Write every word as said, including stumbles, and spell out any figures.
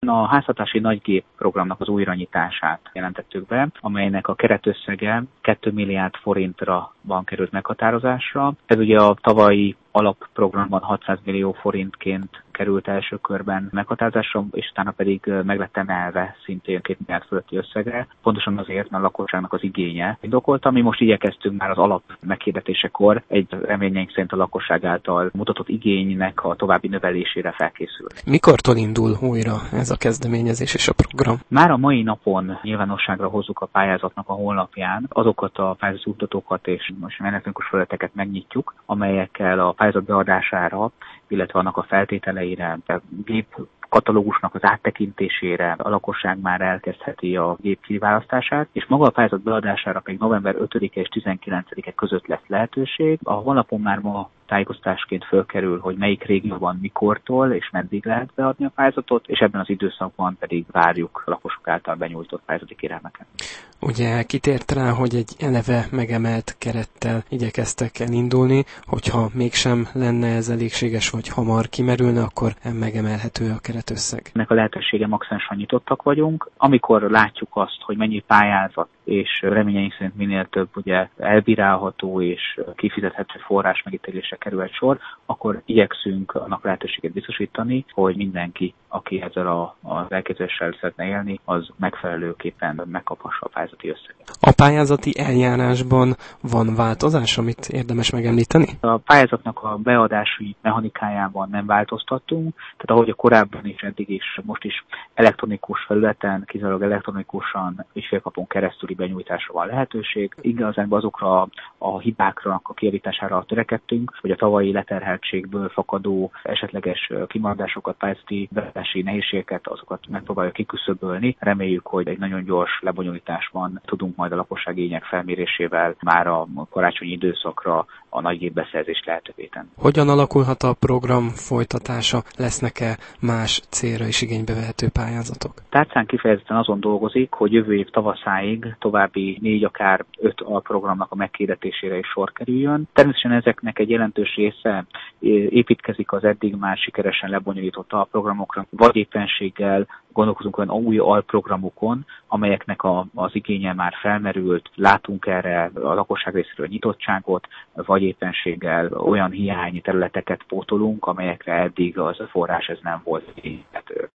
A háztartási nagygép programnak az újranyitását jelentettük be, amelynek a keretösszege két milliárd forintra van került meghatározásra. Ez ugye a tavalyi alapprogramban hatszáz millió forintként került első körben meghatározásra, és utána pedig meg lett emelve szintén két milliárd fölötti összegre. Pontosan azért, mert a lakosságnak az igénye indokolta. Mi most igyekeztünk már az alap meghirdetésekor egy reményeink szerint a lakosság által mutatott igénynek a további növelésére felkészülni. Mikortól indul újra ez a kezdeményezés és a program? Már a mai napon nyilvánosságra hozzuk a pályázatnak a honlapján azokat a pályázati útmutatókat és most elektronikus felületeket megnyitjuk, amelyekkel a pályázat beadására, illetve annak a feltételeire, a gép katalógusnak az áttekintésére a lakosság már elkezdheti a gép kiválasztását, és maga a pályázat beadására pedig november ötödike és tizenkilencedike között lesz lehetőség. A honlapon már ma tájékoztatásként fölkerül, hogy melyik régióban mikortól és meddig lehet beadni a pályázatot, és ebben az időszakban pedig várjuk a lakosok által benyújtott pályázati kérelmeket. Ugye kitért rá, hogy egy eleve megemelt kerettel igyekeztek elindulni, hogyha mégsem lenne ez elégséges, vagy hamar kimerülne, akkor megemelhető a keretösszeg. Ennek a lehetősége maximálisan nyitottak vagyunk. Amikor látjuk azt, hogy mennyi pályázat és reményeink szerint minél több ugye elbírálható és kifizethető forrás megítélésre kerül egy sor, akkor igyekszünk annak lehetőséget biztosítani, hogy mindenki, aki ezzel a, az elképzeléssel szeretne élni, az megfelelőképpen megkaphassa a pályázati összeget. A pályázati eljárásban van változás, amit érdemes megemlíteni? A pályázatnak a beadási mechanikájában nem változtattunk, tehát ahogy a korábban is, eddig is, most is elektronikus felületen, kizárólag elektronikusan ügyfélkapon keresztüli benyújtásra van lehetőség. Igazán azokra a hibákra, a kijavítására törekedtünk, hogy a tavalyi leterheltségből fakadó esetleges kimaradásokat, pályázati beadási nehézségeket, azokat megpróbáljuk kiküszöbölni. Reméljük, hogy egy nagyon gyors lebonyolításban tudunk majd a lakosság igények felmérésével már a karácsonyi időszakra a nagygépbeszerzést lehetővé tenni. Hogyan alakulhat a program folytatása? Lesznek-e más célra is igénybe vehető pályázatok? Tárcán kifejezetten azon dolgozik, hogy jövő év tavaszáig további négy, akár öt alprogramnak a meghirdetésére is sor kerüljön. Természetesen ezeknek egy jelentős része építkezik az eddig már sikeresen lebonyolított alprogramokra, vagy éppenséggel gondolkozunk olyan új alprogramokon, amelyeknek a, az igénye már felmerült, látunk erre a lakosság részéről nyitottságot, vagy éppenséggel olyan hiány területeket pótolunk, amelyekre eddig az a forrás ez nem volt igényhető.